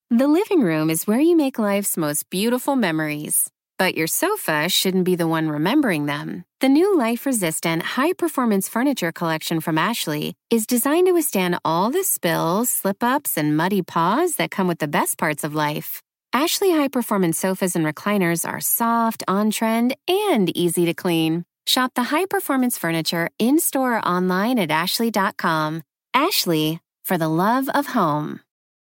The living room is where you make life's most beautiful memories. But your sofa shouldn't be the one remembering them. The new life-resistant, high-performance furniture collection from Ashley is designed to withstand all the spills, slip-ups, and muddy paws that come with the best parts of life. Ashley high-performance sofas and recliners are soft, on-trend, and easy to clean. Shop the high-performance furniture in-store or online at ashley.com. Ashley, for the love of home.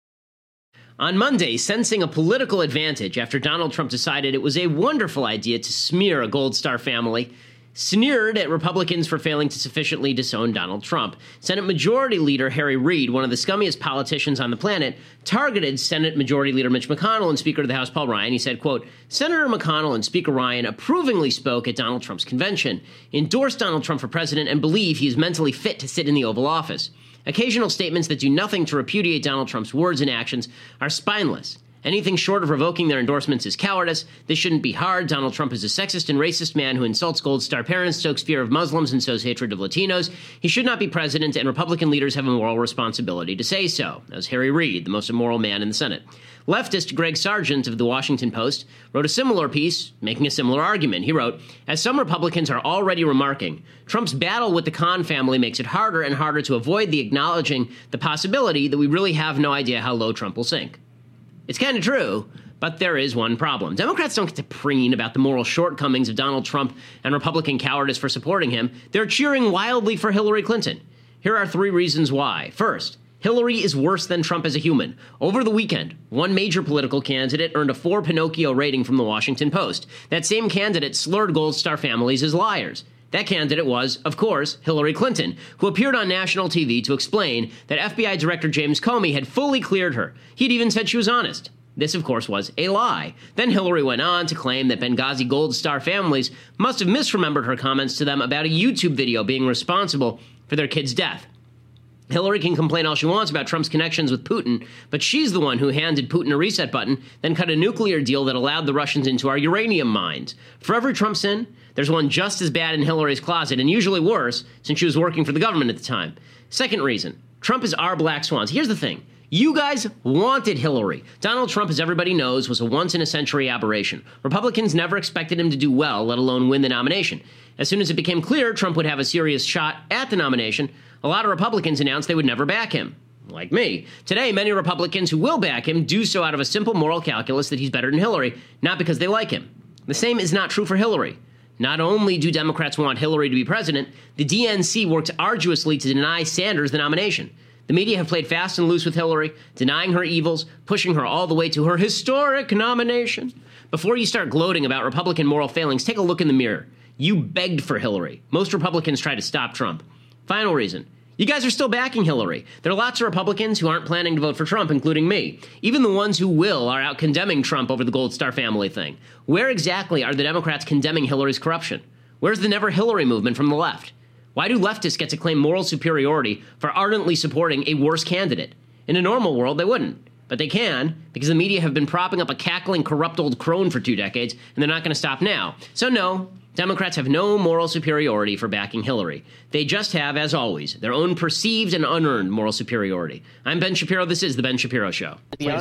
On Monday, sensing a political advantage after Donald Trump decided it was a wonderful idea to smear a Gold Star family, sneered at Republicans for failing to sufficiently disown Donald Trump. Senate Majority Leader Harry Reid, one of the scummiest politicians on the planet, targeted Senate Majority Leader Mitch McConnell and Speaker of the House Paul Ryan. He said, quote, Senator McConnell and Speaker Ryan approvingly spoke at Donald Trump's convention, endorsed Donald Trump for president, and believe he is mentally fit to sit in the Oval Office. Occasional statements that do nothing to repudiate Donald Trump's words and actions are spineless. Anything short of revoking their endorsements is cowardice. This shouldn't be hard. Donald Trump is a sexist and racist man who insults Gold Star parents, stokes fear of Muslims, and sows hatred of Latinos. He should not be president, and Republican leaders have a moral responsibility to say so. That was Harry Reid, the most immoral man in the Senate. Leftist Greg Sargent of The Washington Post wrote a similar piece, making a similar argument. He wrote, as some Republicans are already remarking, Trump's battle with the Khan family makes it harder and harder to avoid the acknowledging the possibility that we really have no idea how low Trump will sink. It's kind of true, but there is one problem. Democrats don't get to preen about the moral shortcomings of Donald Trump and Republican cowardice for supporting him. They're cheering wildly for Hillary Clinton. Here are 3 reasons why. First, Hillary is worse than Trump as a human. Over the weekend, one major political candidate earned a 4 Pinocchio rating from the Washington Post. That same candidate slurred Gold Star families as liars. That candidate was, of course, Hillary Clinton, who appeared on national TV to explain that FBI Director James Comey had fully cleared her. He'd even said she was honest. This, of course, was a lie. Then Hillary went on to claim that Benghazi Gold Star families must have misremembered her comments to them about a YouTube video being responsible for their kid's death. Hillary can complain all she wants about Trump's connections with Putin, but she's the one who handed Putin a reset button, then cut a nuclear deal that allowed the Russians into our uranium mines. For every Trump sin, there's one just as bad in Hillary's closet, and usually worse, since she was working for the government at the time. Second reason, Trump is our black swans. Here's the thing. You guys wanted Hillary. Donald Trump, as everybody knows, was a once-in-a-century aberration. Republicans never expected him to do well, let alone win the nomination. As soon as it became clear Trump would have a serious shot at the nomination, a lot of Republicans announced they would never back him. Like me. Today, many Republicans who will back him do so out of a simple moral calculus that he's better than Hillary, not because they like him. The same is not true for Hillary. Not only do Democrats want Hillary to be president, the DNC worked arduously to deny Sanders the nomination. The media have played fast and loose with Hillary, denying her evils, pushing her all the way to her historic nomination. Before you start gloating about Republican moral failings, take a look in the mirror. You begged for Hillary. Most Republicans try to stop Trump. Final reason. You guys are still backing Hillary. There are lots of Republicans who aren't planning to vote for Trump, including me. Even the ones who will are out condemning Trump over the Gold Star family thing. Where exactly are the Democrats condemning Hillary's corruption? Where's the Never Hillary movement from the left? Why do leftists get to claim moral superiority for ardently supporting a worse candidate? In a normal world, they wouldn't. But they can, because the media have been propping up a cackling, corrupt old crone for 2 decades, and they're not going to stop now. So no, Democrats have no moral superiority for backing Hillary. They just have, as always, their own perceived and unearned moral superiority. I'm Ben Shapiro. This is The Ben Shapiro Show. Tend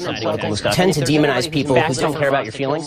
to demonize people who don't care about your feelings.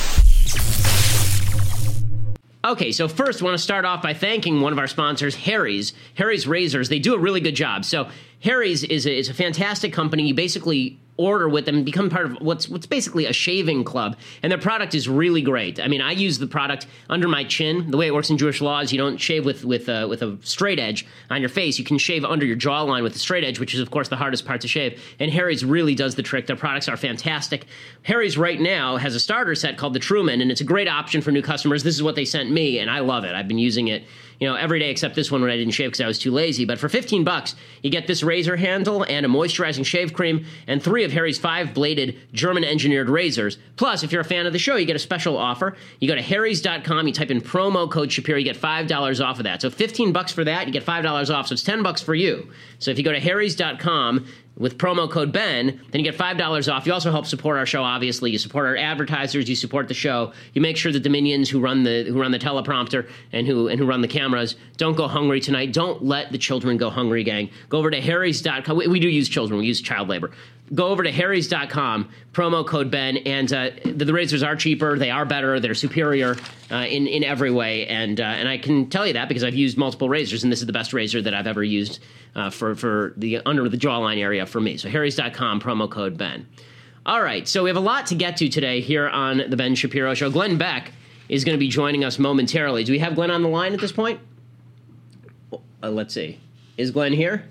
Okay, so first I want to start off by thanking one of our sponsors, Harry's Razors. They do a really good job. So Harry's is a fantastic company. You basically order with them and become part of what's basically a shaving club. And their product is really great. I mean, I use the product under my chin. The way it works in Jewish law is you don't shave with a straight edge on your face. You can shave under your jawline with a straight edge, which is, of course, the hardest part to shave. And Harry's really does the trick. Their products are fantastic. Harry's right now has a starter set called the Truman, and it's a great option for new customers. This is what they sent me, and I love it. I've been using it, every day except this one when I didn't shave because I was too lazy. But for $15, you get this razor handle and a moisturizing shave cream and 3 of Harry's 5-bladed German-engineered razors. Plus, if you're a fan of the show, you get a special offer. You go to harrys.com, you type in promo code Shapiro, you get $5 off of that. So $15 for that, you get $5 off, so it's $10 for you. So if you go to harrys.com with promo code Ben, then you get $5 off. You also help support our show, obviously. You support our advertisers, you support the show. You make sure that the minions who run the teleprompter and who run the cameras don't go hungry tonight. Don't let the children go hungry, gang. Go over to harrys.com. We do use children. We use child labor. go over to Harrys.com, promo code Ben, and the razors are cheaper, they are better, they're superior in every way, and I can tell you that because I've used multiple razors, and this is the best razor that I've ever used for the under the jawline area for me. So Harrys.com, promo code Ben. All right, so we have a lot to get to today here on the Ben Shapiro Show. Glenn Beck is going to be joining us momentarily. Do we have Glenn on the line at this point? Let's see. Is Glenn here?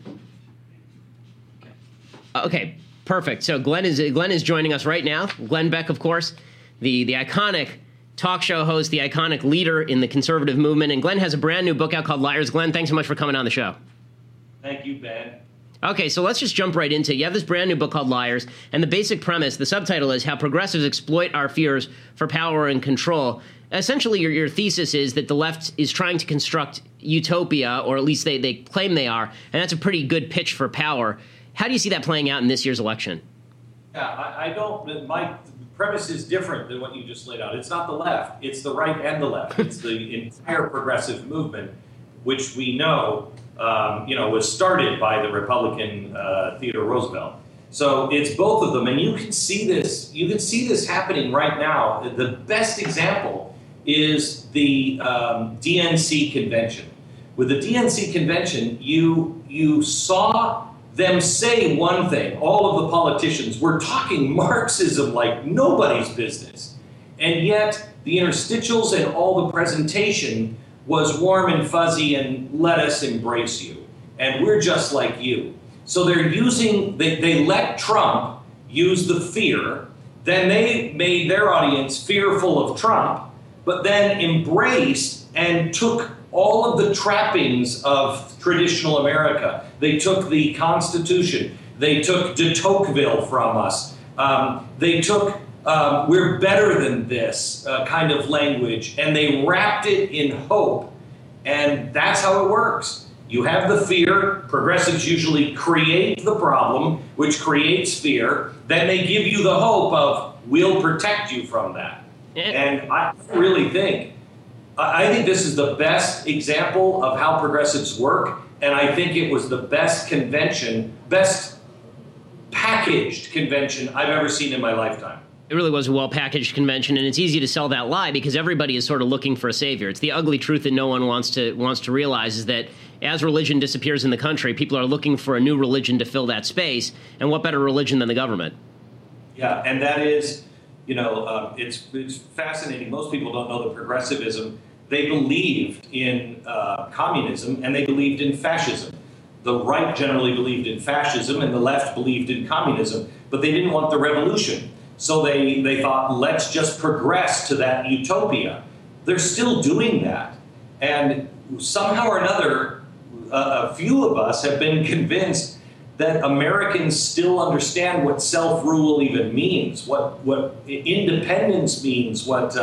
Okay, perfect. So Glenn is joining us right now. Glenn Beck, of course, the iconic talk show host, the iconic leader in the conservative movement. And Glenn has a brand new book out called Liars. Glenn, thanks so much for coming on the show. Thank you, Ben. Okay, so let's just jump right into it. You have this brand new book called Liars, and the basic premise, the subtitle is How Progressives Exploit Our Fears for Power and Control. Essentially, your thesis is that the left is trying to construct utopia, or at least they claim they are, and that's a pretty good pitch for power. How do you see that playing out in this year's election? Yeah, I don't. My premise is different than what you just laid out. It's not the left. It's the right and the left. It's the entire progressive movement, which we know, was started by the Republican Theodore Roosevelt. So it's both of them, and you can see this. You can see this happening right now. The best example is the DNC convention. With the DNC convention, you saw them say one thing. All of the politicians were talking Marxism like nobody's business. And yet the interstitials and all the presentation was warm and fuzzy and let us embrace you. And we're just like you. So they're using, they let Trump use the fear, then they made their audience fearful of Trump, but then embraced and took all of the trappings of traditional America. They took the Constitution. They took de Tocqueville from us. They took we're better than this kind of language, and they wrapped it in hope. And that's how it works. You have the fear. Progressives usually create the problem, which creates fear. Then they give you the hope of, we'll protect you from that. And I really think this is the best example of how progressives work. And I think it was the best convention, best packaged convention I've ever seen in my lifetime. It really was a well-packaged convention, and it's easy to sell that lie because everybody is sort of looking for a savior. It's the ugly truth that no one wants to realize is that as religion disappears in the country, people are looking for a new religion to fill that space. And what better religion than the government? Yeah, and that is, it's fascinating. Most people don't know that progressivism, they believed in communism and they believed in fascism. The right generally believed in fascism and the left believed in communism, but they didn't want the revolution. So they thought, let's just progress to that utopia. They're still doing that. And somehow or another, a few of us have been convinced that Americans still understand what self-rule even means, what independence means, what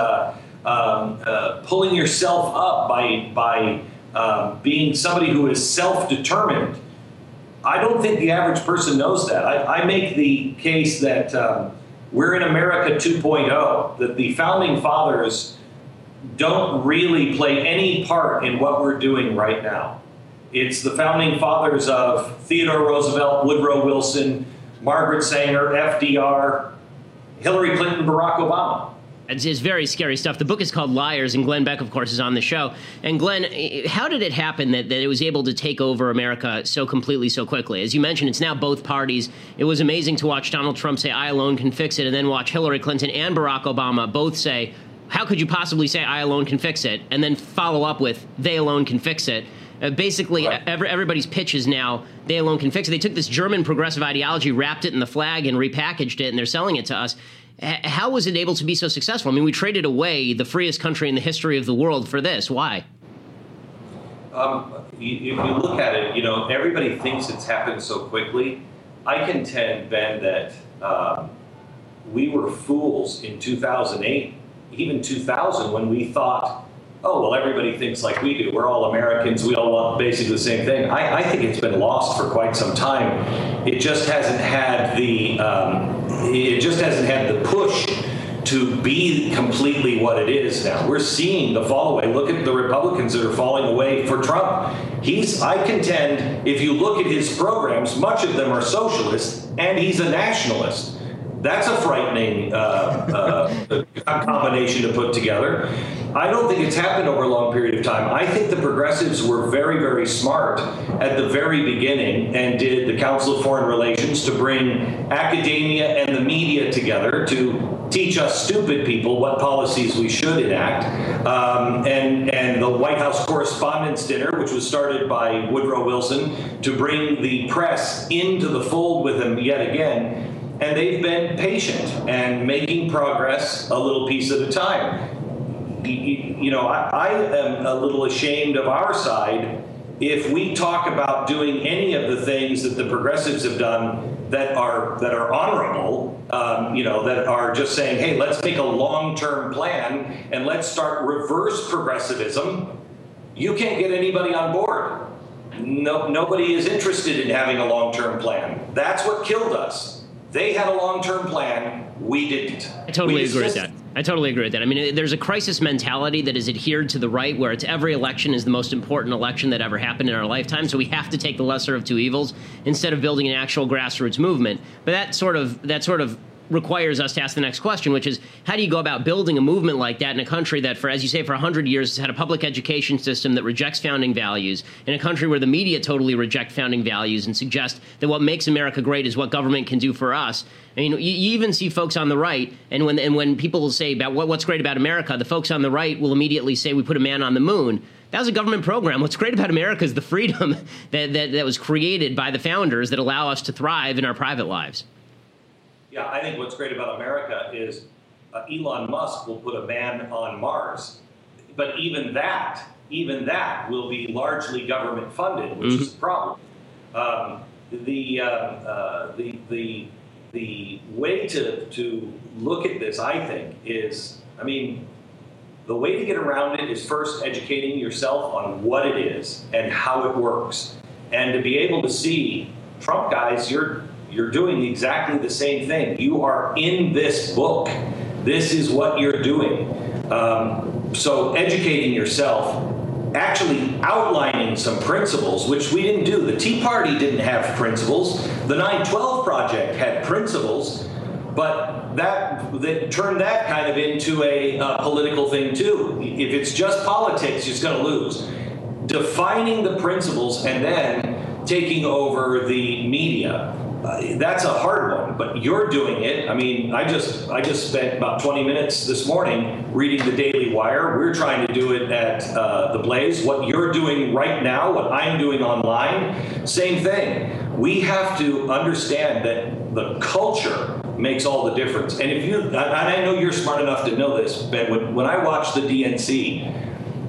pulling yourself up by being somebody who is self-determined. I don't think the average person knows that. I make the case that we're in America 2.0, that the founding fathers don't really play any part in what we're doing right now. It's the founding fathers of Theodore Roosevelt, Woodrow Wilson, Margaret Sanger, FDR, Hillary Clinton, Barack Obama. It's very scary stuff. The book is called Liars, and Glenn Beck, of course, is on the show. And Glenn, how did it happen that it was able to take over America so completely, so quickly? As you mentioned, it's now both parties. It was amazing to watch Donald Trump say, I alone can fix it, and then watch Hillary Clinton and Barack Obama both say, how could you possibly say I alone can fix it? And then follow up with, they alone can fix it. Basically, right. Everybody's pitch is now, they alone can fix it. They took this German progressive ideology, wrapped it in the flag, and repackaged it, and they're selling it to us. How was it able to be so successful? I mean, we traded away the freest country in the history of the world for this. Why? If you look at it, everybody thinks it's happened so quickly. I contend, Ben, that we were fools in 2008, even 2000, when we thought, oh, well, everybody thinks like we do. We're all Americans. We all want basically the same thing. I think it's been lost for quite some time. It just hasn't had the push to be completely what it is now. We're seeing the fall away. Look at the Republicans that are falling away for Trump. I contend, if you look at his programs, much of them are socialist, and he's a nationalist. That's a frightening combination to put together. I don't think it's happened over a long period of time. I think the progressives were very, very smart at the very beginning and did the Council of Foreign Relations to bring academia and the media together to teach us stupid people what policies we should enact. And the White House Correspondents' Dinner, which was started by Woodrow Wilson, to bring the press into the fold with him yet again. And they've been patient and making progress a little piece at a time. I am a little ashamed of our side if we talk about doing any of the things that the progressives have done that are honorable, that are just saying, hey, let's make a long-term plan and let's start reverse progressivism. You can't get anybody on board. Nobody is interested in having a long-term plan. That's what killed us. They had a long-term plan. We didn't. I totally agree with that. I mean, there's a crisis mentality that is adhered to the right, where it's every election is the most important election that ever happened in our lifetime. So we have to take the lesser of two evils instead of building an actual grassroots movement. But that sort of requires us to ask the next question, which is, how do you go about building a movement like that in a country that, for, as you say, for 100 years has had a public education system that rejects founding values, in a country where the media totally reject founding values and suggest that what makes America great is what government can do for us? I mean, you even see folks on the right, and when people will say about what's great about America, the folks on the right will immediately say, we put a man on the moon. That was a government program. What's great about America is the freedom that was created by the founders that allow us to thrive in our private lives. Yeah, I think what's great about America is Elon Musk will put a man on Mars, but even that will be largely government funded, which is a problem. The way to look at this, I think, is, the way to get around it is first educating yourself on what it is and how it works, and to be able to see, Trump guys, you're doing exactly the same thing. You are in this book. This is what you're doing. So educating yourself, actually outlining some principles, which we didn't do. The Tea Party didn't have principles. The 9/12 Project had principles, but that turned that kind of into a political thing too. If it's just politics, you're just going to lose. Defining the principles and then taking over the media. That's a hard one, but you're doing it. I just spent about 20 minutes this morning reading the Daily Wire. We're trying to do it at The Blaze. What you're doing right now, what I'm doing online, same thing. We have to understand that the culture makes all the difference. And I know you're smart enough to know this, Ben, when I watch the DNC,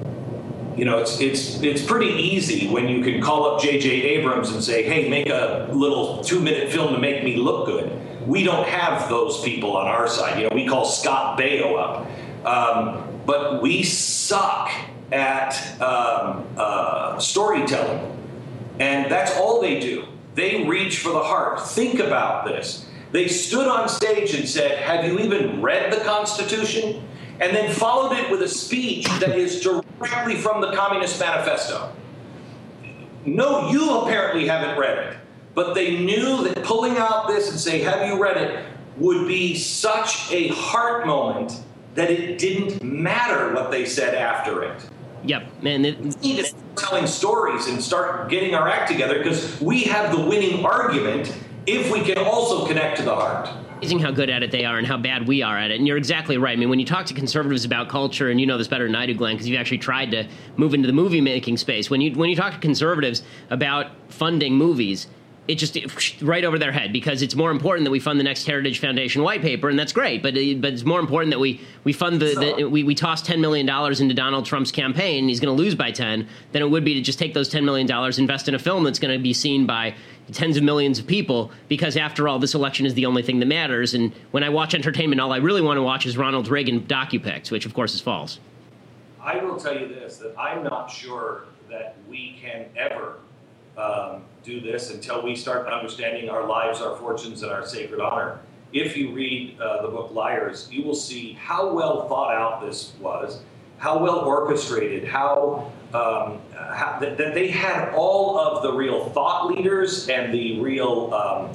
it's pretty easy when you can call up J.J. Abrams and say, hey, make a little 2-minute film to make me look good. We don't have those people on our side. We call Scott Baio up. But we suck at storytelling. And that's all they do. They reach for the heart. Think about this. They stood on stage and said, have you even read the Constitution? And then followed it with a speech that is directly from the Communist Manifesto. No, you apparently haven't read it, but they knew that pulling out this and say, have you read it, would be such a heart moment that it didn't matter what they said after it. Yep, man. We need to start telling stories and start getting our act together, because we have the winning argument if we can also connect to the heart. Amazing how good at it they are and how bad we are at it. And you're exactly right. When you talk to conservatives about culture, and you know this better than I do, Glenn, because you've actually tried to move into the movie-making space. When you talk to conservatives about funding movies, it just right over their head, because it's more important that we fund the next Heritage Foundation white paper, and that's great. But it's more important that we fund we toss $10 million into Donald Trump's campaign, and he's going to lose by 10, than it would be to just take those $10 million, invest in a film that's going to be seen by tens of millions of people, because after all, this election is the only thing that matters. And when I watch entertainment, all I really want to watch is Ronald Reagan docu-pics, which of course is false. I will tell you this, that I'm not sure that we can ever do this until we start understanding our lives, our fortunes, and our sacred honor. if you read the book Liars, you will see how well thought out this was, how well orchestrated, that they had all of the real thought leaders and the real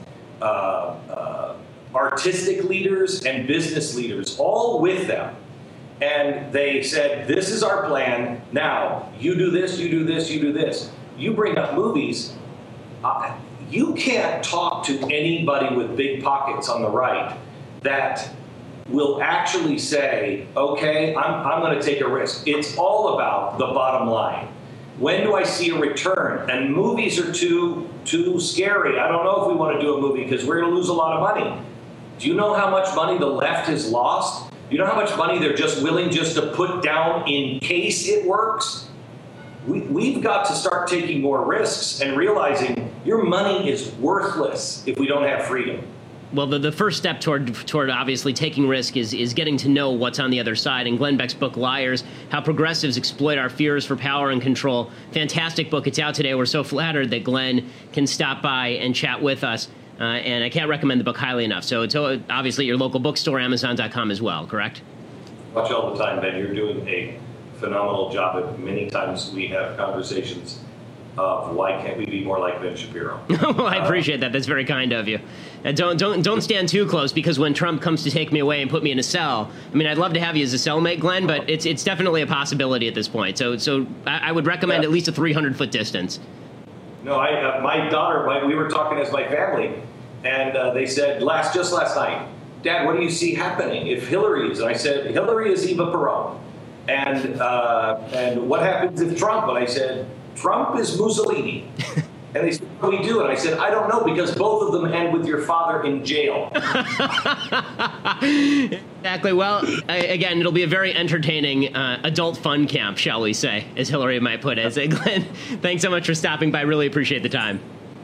artistic leaders and business leaders all with them. And they said, this is our plan. Now, you do this, you do this, you do this. You bring up movies. You can't talk to anybody with big pockets on the right that will actually say, okay, I'm going to take a risk. It's all about the bottom line. When do I see a return? And movies are too scary. I don't know if we want to do a movie because we're going to lose a lot of money. Do you know how much money the left has lost? Do you know how much money they're just willing just to put down in case it works? We've got to start taking more risks and realizing your money is worthless if we don't have freedom. Well, the first step toward obviously taking risk is getting to know what's on the other side. And Glenn Beck's book, Liars, How Progressives Exploit Our Fears for Power and Control. Fantastic book. It's out today. We're so flattered that Glenn can stop by and chat with us. And I can't recommend the book highly enough. So it's obviously your local bookstore, Amazon.com as well, correct? Watch all the time, Ben. You're doing a phenomenal job. Many times we have conversations of why can't we be more like Ben Shapiro? Well, I appreciate that. That's very kind of you. Don't stand too close, because when Trump comes to take me away and put me in a cell, I mean, I'd love to have you as a cellmate, Glenn, but it's definitely a possibility at this point. So I would recommend at least a 300-foot distance. No, my daughter, we were talking as my family, and they said just last night, Dad, what do you see happening if Hillary is? And I said, Hillary is Eva Peron. And what happens if Trump? And I said, Trump is Mussolini. And they said, what do we do? And I said, I don't know, because both of them end with your father in jail. Exactly. Well, again, it'll be a very entertaining adult fun camp, shall we say, as Hillary might put it. Glenn, thanks so much for stopping by. Really appreciate the time.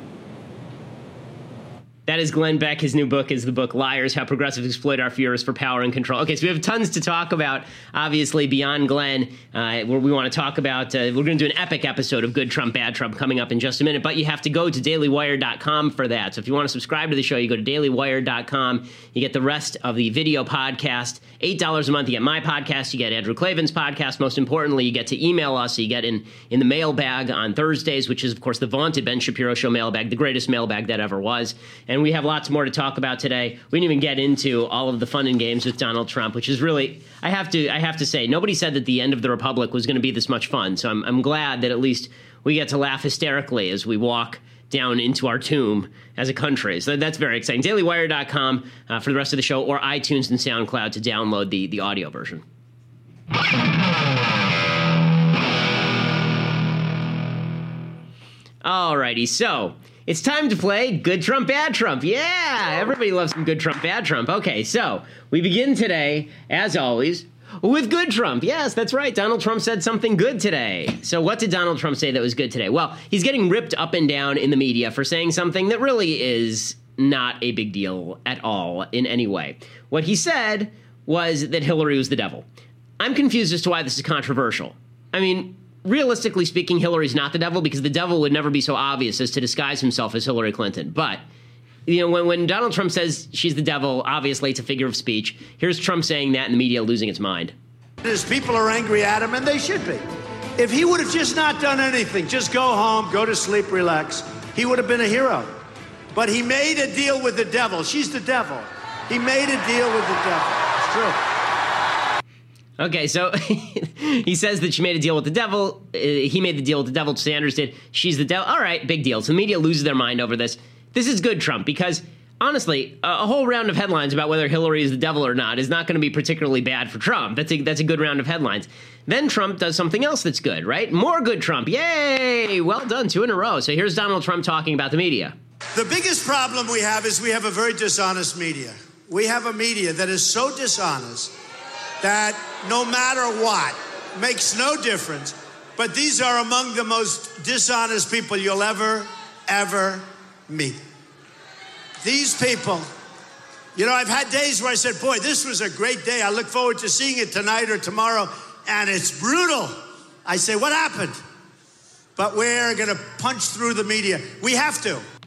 That is Glenn Beck. His new book is the book Liars, How Progressives Exploit Our Fears for Power and Control. Okay, so we have tons to talk about, obviously, beyond Glenn. Where we want to talk about, we're going to do an epic episode of Good Trump, Bad Trump coming up in just a minute, but you have to go to dailywire.com for that. So if you want to subscribe to the show, you go to dailywire.com. You get the rest of the video podcast, $8 a month. You get my podcast, you get Andrew Klavan's podcast. Most importantly, you get to email us. So you get in the mailbag on Thursdays, which is, of course, the vaunted Ben Shapiro Show mailbag, the greatest mailbag that ever was. And we have lots more to talk about today. We didn't even get into all of the fun and games with Donald Trump, which is really, I have to say, nobody said that the end of the Republic was going to be this much fun. So I'm glad that at least we get to laugh hysterically as we walk down into our tomb as a country. So that's very exciting. DailyWire.com for the rest of the show, or iTunes and SoundCloud to download the audio version. Alrighty, so it's time to play Good Trump, Bad Trump. Yeah, everybody loves some Good Trump, Bad Trump. Okay, so we begin today, as always, with Good Trump. Yes, that's right. Donald Trump said something good today. So what did Donald Trump say that was good today? Well, he's getting ripped up and down in the media for saying something that really is not a big deal at all in any way. What he said was that Hillary was the devil. I'm confused as to why this is controversial. I mean, realistically speaking, Hillary's not the devil, because the devil would never be so obvious as to disguise himself as Hillary Clinton. But, you know, when Donald Trump says she's the devil, obviously it's a figure of speech. Here's Trump saying that and the media losing its mind. His people are angry at him, and they should be. If he would have just not done anything, just go home, go to sleep, relax, he would have been a hero. But he made a deal with the devil. She's the devil. He made a deal with the devil. It's true. Okay, so he says that she made a deal with the devil. He made the deal with the devil. Sanders did. She's the devil. All right, big deal. So the media loses their mind over this. This is good, Trump, because honestly, a whole round of headlines about whether Hillary is the devil or not is not going to be particularly bad for Trump. That's a good round of headlines. Then Trump does something else that's good, right? More good Trump. Yay! Well done, 2 in a row. So here's Donald Trump talking about the media. The biggest problem we have is we have a very dishonest media. We have a media that is so dishonest that no matter what, makes no difference. But these are among the most dishonest people you'll ever meet. These people, you know, I've had days where I said, boy, this was a great day. I look forward to seeing it tonight or tomorrow, and it's brutal. I say, what happened? But we're going to punch through the media. We have to.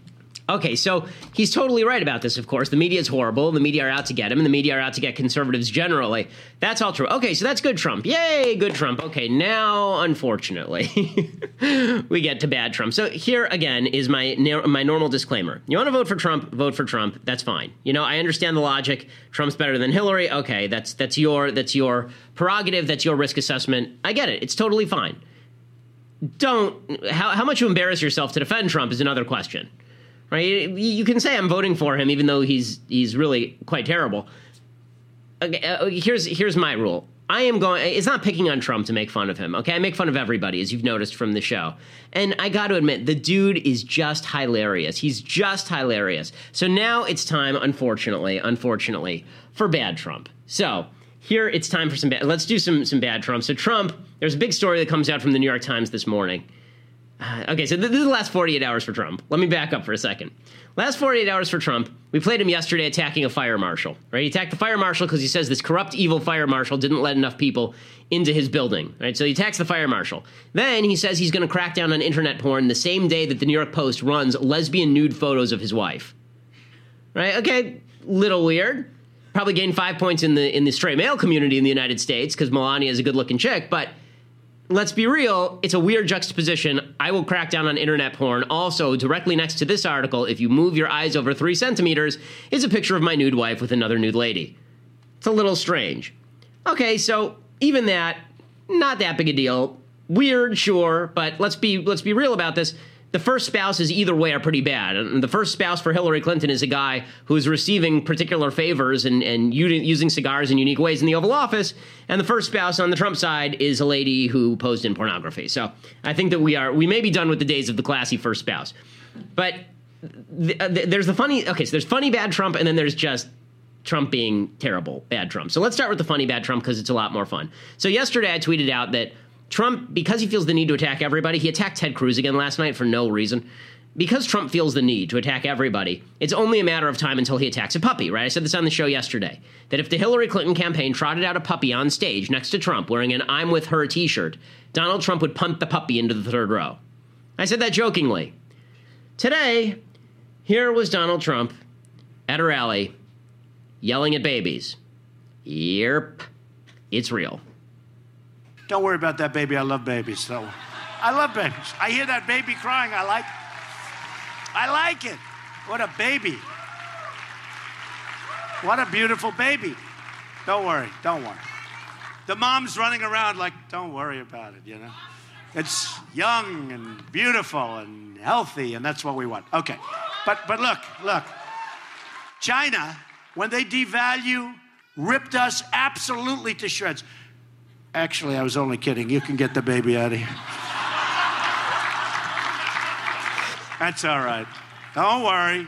Okay, so he's totally right about this, of course. The media is horrible. The media are out to get him, and the media are out to get conservatives generally. That's all true. Okay, so that's good Trump. Yay, good Trump. Okay, now, unfortunately, we get to bad Trump. So here, again, is my normal disclaimer. You want to vote for Trump, vote for Trump. That's fine. You know, I understand the logic. Trump's better than Hillary. Okay, that's your prerogative. That's your risk assessment. I get it. It's totally fine. How much you embarrass yourself to defend Trump is another question. Right? You can say I'm voting for him, even though he's really quite terrible. Okay, here's my rule. It's not picking on Trump to make fun of him. Okay, I make fun of everybody, as you've noticed from the show. And I got to admit, the dude is just hilarious. He's just hilarious. So now it's time, unfortunately, for bad Trump. So here it's time for let's do some bad Trump. So Trump, there's a big story that comes out from the New York Times this morning. Okay, so this is the last 48 hours for Trump. Let me back up for a second. Last 48 hours for Trump, we played him yesterday attacking a fire marshal, right? He attacked the fire marshal because he says this corrupt, evil fire marshal didn't let enough people into his building, right? So he attacks the fire marshal. Then he says he's going to crack down on internet porn the same day that the New York Post runs lesbian nude photos of his wife, right? Okay, little weird. Probably gained 5 points in the straight male community in the United States because Melania is a good-looking chick, but let's be real, it's a weird juxtaposition. I will crack down on internet porn. Also, directly next to this article, if you move your eyes over 3 centimeters, is a picture of my nude wife with another nude lady. It's a little strange. Okay, so even that, not that big a deal. Weird, sure, but let's be real about this. The first spouses either way are pretty bad. And the first spouse for Hillary Clinton is a guy who's receiving particular favors and using cigars in unique ways in the Oval Office. And the first spouse on the Trump side is a lady who posed in pornography. So I think that we may be done with the days of the classy first spouse. But there's there's funny bad Trump, and then there's just Trump being terrible bad Trump. So let's start with the funny bad Trump because it's a lot more fun. So yesterday I tweeted out that Trump, because he feels the need to attack everybody, he attacked Ted Cruz again last night for no reason. Because Trump feels the need to attack everybody, it's only a matter of time until he attacks a puppy, right? I said this on the show yesterday, that if the Hillary Clinton campaign trotted out a puppy on stage next to Trump wearing an I'm with her t-shirt, Donald Trump would punt the puppy into the third row. I said that jokingly. Today, here was Donald Trump at a rally yelling at babies. Yep, it's real. Don't worry about that baby. I love babies. So I love babies. I hear that baby crying. I like it. What a baby. What a beautiful baby. Don't worry. The mom's running around like, don't worry about it, you know. It's young and beautiful and healthy, and that's what we want. Okay. But look. China, when they devalue, ripped us absolutely to shreds. Actually, I was only kidding. You can get the baby out of here. That's all right. Don't worry.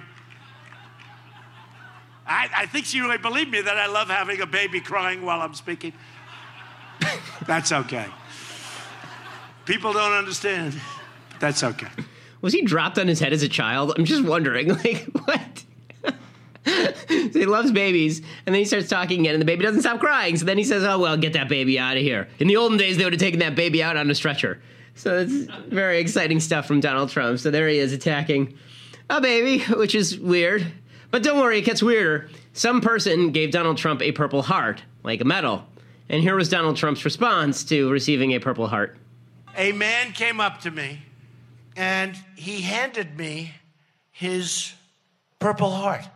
I think she really believed me that I love having a baby crying while I'm speaking. That's okay. People don't understand. That's okay. Was he dropped on his head as a child? I'm just wondering, like, what? So he loves babies, and then he starts talking again, and the baby doesn't stop crying. So then he says, oh, well, get that baby out of here. In the olden days, they would have taken that baby out on a stretcher. So it's very exciting stuff from Donald Trump. So there he is attacking a baby, which is weird. But don't worry, it gets weirder. Some person gave Donald Trump a Purple Heart, like a medal. And here was Donald Trump's response to receiving a Purple Heart. A man came up to me, and he handed me his Purple Heart.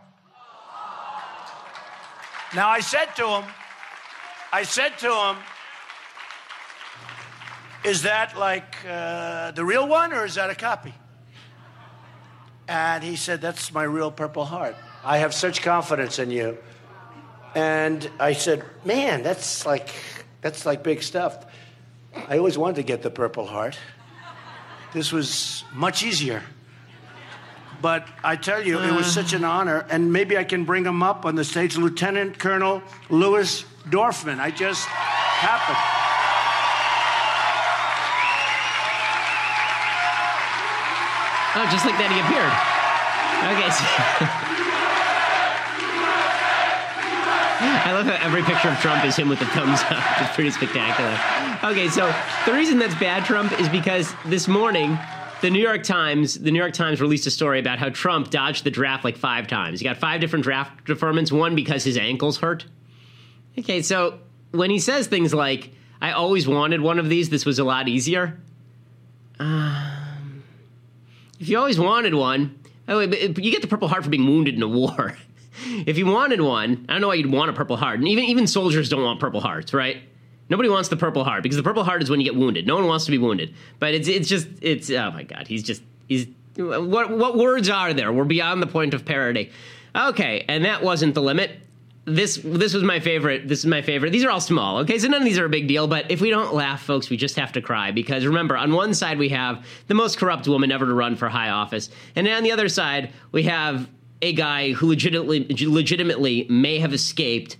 Now, I said to him, is that like the real one, or is that a copy? And he said, that's my real Purple Heart. I have such confidence in you. And I said, man, that's like big stuff. I always wanted to get the Purple Heart. This was much easier. But I tell you, it was such an honor, and maybe I can bring him up on the stage. Lieutenant Colonel Louis Dorfman. I just happened. Oh, just like that, he appeared. Okay. I love how every picture of Trump is him with the thumbs up. It's pretty spectacular. Okay, so the reason that's bad Trump is because this morning the New York Times released a story about how Trump dodged the draft like 5 times. He got 5 different draft deferments, one because his ankles hurt. Okay, so when he says things like, I always wanted one of these, this was a lot easier. If you always wanted one, you get the Purple Heart for being wounded in a war. If you wanted one, I don't know why you'd want a Purple Heart. And even soldiers don't want Purple Hearts, right? Nobody wants the Purple Heart because the Purple Heart is when you get wounded. No one wants to be wounded. But it's oh my God, he's what words are there? We're beyond the point of parody. Okay, and that wasn't the limit. This was my favorite. This is my favorite. These are all small, okay? So none of these are a big deal, but if we don't laugh, folks, we just have to cry. Because remember, on one side we have the most corrupt woman ever to run for high office. And on the other side, we have a guy who legitimately may have escaped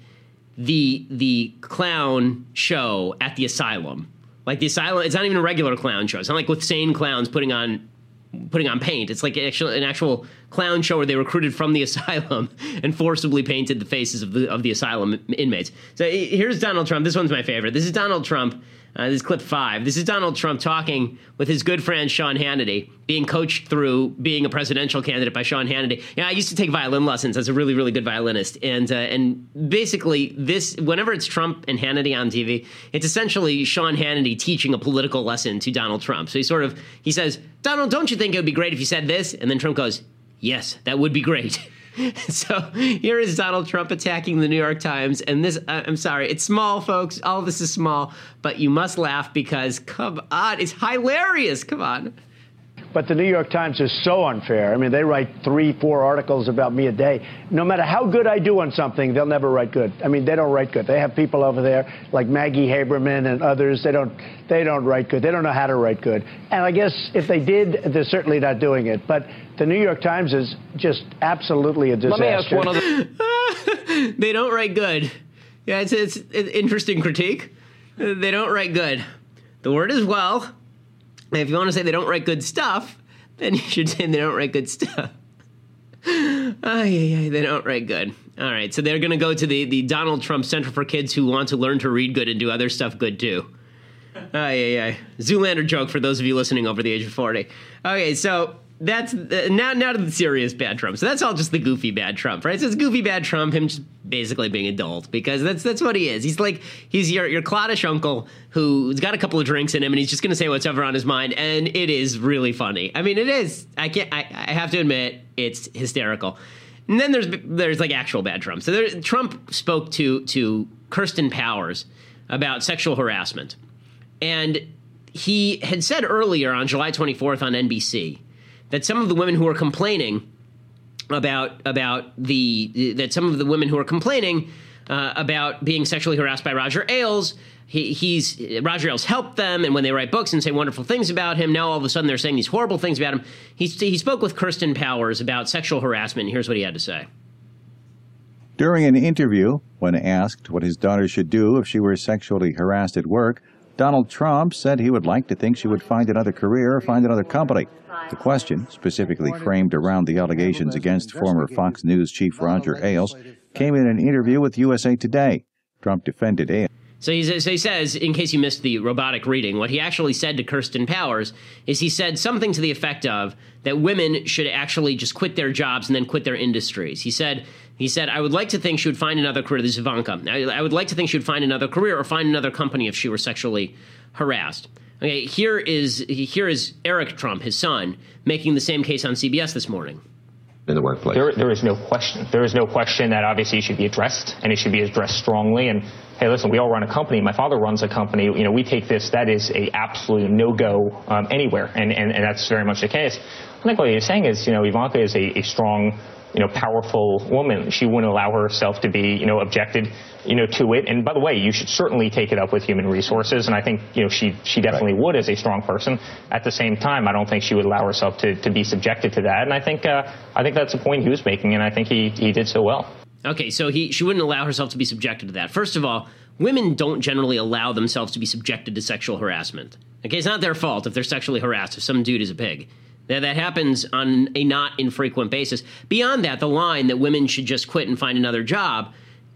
the clown show at the asylum. Like the asylum, it's not even a regular clown show. It's not like with sane clowns putting on paint. It's like an actual clown show where they recruited from the asylum and forcibly painted the faces of the asylum inmates. So here's Donald Trump. This one's my favorite. This is Donald Trump. This is clip 5. This is Donald Trump talking with his good friend Sean Hannity, being coached through being a presidential candidate by Sean Hannity. Yeah, I used to take violin lessons as a really, really good violinist. And basically, whenever it's Trump and Hannity on TV, it's essentially Sean Hannity teaching a political lesson to Donald Trump. So he says, Donald, don't you think it would be great if you said this? And then Trump goes, yes, that would be great. So here is Donald Trump attacking the New York Times. And this, I'm sorry, it's small, folks. All of this is small. But you must laugh because, come on, it's hilarious. Come on. But the New York Times is so unfair. I mean, they write 3-4 articles about me a day. No matter how good I do on something, they'll never write good. I mean, they don't write good. They have people over there like Maggie Haberman and others. They don't write good. They don't know how to write good. And I guess if they did, they're certainly not doing it. But the New York Times is just absolutely a disaster. Let me ask one other. They don't write good. Yeah, it's an interesting critique. They don't write good. The word is well. And if you want to say they don't write good stuff, then you should say they don't write good stuff. They don't write good. All right, so they're going to go to the Donald Trump Center for Kids who want to learn to read good and do other stuff good, too. Zoolander joke for those of you listening over the age of 40. Okay, so that's now to the serious bad Trump. So that's all just the goofy bad Trump, right? So it's goofy bad Trump, him just basically being adult, because that's what he is. He's your cloddish uncle who's got a couple of drinks in him, and he's just going to say what's ever on his mind, and it is really funny. I mean, it is. I have to admit, it's hysterical. And then there's like actual bad Trump. So Trump spoke to Kirsten Powers about sexual harassment, and he had said earlier on July 24th on NBC that some of the women who were complaining about being sexually harassed by Roger Ailes, Roger Ailes helped them, and when they write books and say wonderful things about him, now all of a sudden they're saying these horrible things about him. He spoke with Kirsten Powers about sexual harassment, and here's what he had to say. During an interview, when asked what his daughter should do if she were sexually harassed at work, Donald Trump said he would like to think she would find another career or find another company. The question, specifically framed around the allegations against former Fox News chief Roger Ailes, came in an interview with USA Today. Trump defended Ailes. So he says, in case you missed the robotic reading, what he actually said to Kirsten Powers is he said something to the effect of that women should actually just quit their jobs and then quit their industries. He said, I would like to think she would find another career. This is Ivanka. I would like to think she would find another career or find another company if she were sexually harassed. Okay, here is Eric Trump, his son, making the same case on CBS this morning. In the workplace. There is no question. There is no question that obviously it should be addressed, and it should be addressed strongly. And hey, listen, we all run a company. My father runs a company. You know, we take this. That is a absolute no-go anywhere, and that's very much the case. I think what you're saying is, you know, Ivanka is a strong, you know, powerful woman. She wouldn't allow herself to be, you know, objected, you know, to it. And by the way, you should certainly take it up with Human Resources. And I think, you know, she definitely would as a strong person. At the same time, I don't think she would allow herself to be subjected to that. And I think that's a point he was making, and I think he did so well. Okay, so she wouldn't allow herself to be subjected to that. First of all, women don't generally allow themselves to be subjected to sexual harassment. Okay, it's not their fault if they're sexually harassed, if some dude is a pig. That happens on a not infrequent basis. Beyond that, the line that women should just quit and find another job,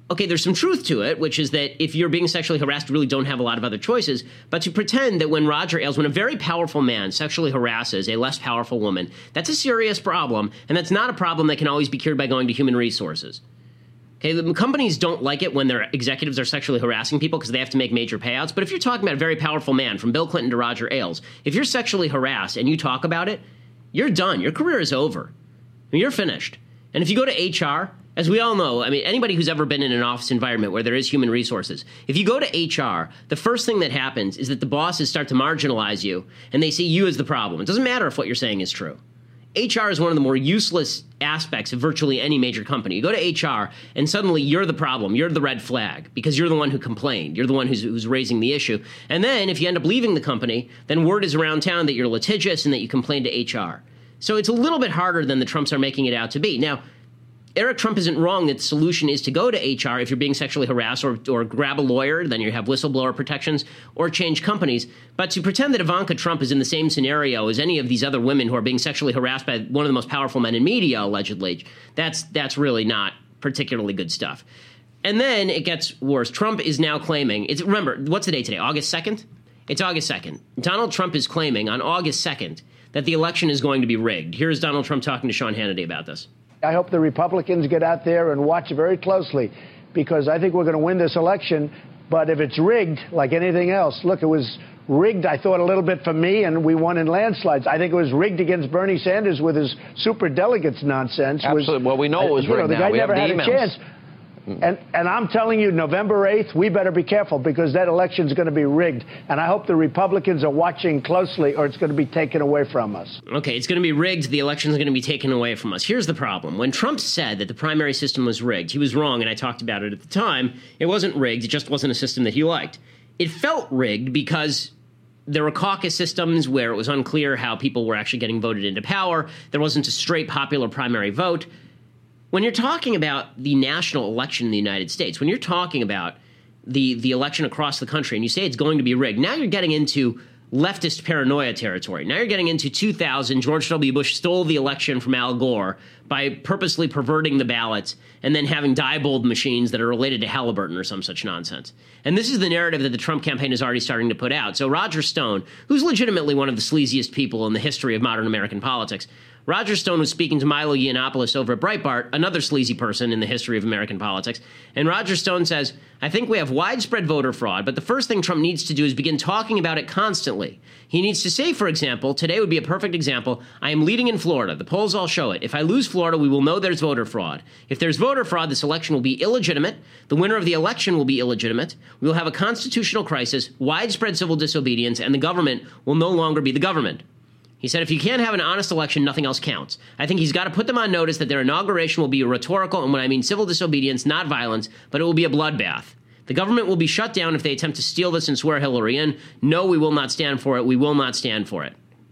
okay, there's some truth to it, which is that if you're being sexually harassed, you really don't have a lot of other choices. But to pretend that when Roger Ailes, when a very powerful man sexually harasses a less powerful woman, that's a serious problem, and that's not a problem that can always be cured by going to human resources. Okay, the companies don't like it when their executives are sexually harassing people because they have to make major payouts. But if you're talking about a very powerful man, from Bill Clinton to Roger Ailes, if you're sexually harassed and you talk about it, you're done. Your career is over. I mean, you're finished. And if you go to HR, as we all know, I mean, anybody who's ever been in an office environment where there is human resources, if you go to HR, the first thing that happens is that the bosses start to marginalize you, and they see you as the problem. It doesn't matter if what you're saying is true. HR is one of the more useless aspects of virtually any major company. You go to HR, and suddenly you're the problem. You're the red flag because you're the one who complained. You're the one who's raising the issue. And then if you end up leaving the company, then word is around town that you're litigious and that you complained to HR. So it's a little bit harder than the Trumps are making it out to be. Now, Eric Trump isn't wrong that the solution is to go to HR if you're being sexually harassed, or grab a lawyer, then you have whistleblower protections, or change companies. But to pretend that Ivanka Trump is in the same scenario as any of these other women who are being sexually harassed by one of the most powerful men in media, allegedly, that's really not particularly good stuff. And then it gets worse. Trump is now claiming, remember, what's the date today? August 2nd? It's August 2nd. Donald Trump is claiming on August 2nd that the election is going to be rigged. Here's Donald Trump talking to Sean Hannity about this. I hope the Republicans get out there and watch very closely, because I think we're going to win this election. But if it's rigged, like anything else, look, it was rigged, I thought, a little bit for me, and we won in landslides. I think it was rigged against Bernie Sanders with his super delegates nonsense. Absolutely. Well, we know it was rigged. The guy never had a chance. And I'm telling you, November 8th, we better be careful, because that election is going to be rigged. And I hope the Republicans are watching closely, or it's going to be taken away from us. Okay, it's going to be rigged. The election is going to be taken away from us. Here's the problem. When Trump said that the primary system was rigged, he was wrong, and I talked about it at the time. It wasn't rigged. It just wasn't a system that he liked. It felt rigged because there were caucus systems where it was unclear how people were actually getting voted into power. There wasn't a straight popular primary vote. When you're talking about the national election in the United States, when you're talking about the election across the country and you say it's going to be rigged, now you're getting into leftist paranoia territory. Now you're getting into 2000, George W. Bush stole the election from Al Gore by purposely perverting the ballots and then having Diebold machines that are related to Halliburton or some such nonsense. And this is the narrative that the Trump campaign is already starting to put out. So Roger Stone, who's legitimately one of the sleaziest people in the history of modern American politics, Roger Stone was speaking to Milo Yiannopoulos over at Breitbart, another sleazy person in the history of American politics. And Roger Stone says, I think we have widespread voter fraud, but the first thing Trump needs to do is begin talking about it constantly. He needs to say, for example, today would be a perfect example, I am leading in Florida. The polls all show it. If I lose Florida, we will know there's voter fraud. If there's voter fraud, this election will be illegitimate. The winner of the election will be illegitimate. We will have a constitutional crisis, widespread civil disobedience, and the government will no longer be the government. He said, if you can't have an honest election, nothing else counts. I think he's got to put them on notice that their inauguration will be rhetorical, and when I mean civil disobedience, not violence, but it will be a bloodbath. The government will be shut down if they attempt to steal this and swear Hillary in. No, we will not stand for it. We will not stand for it.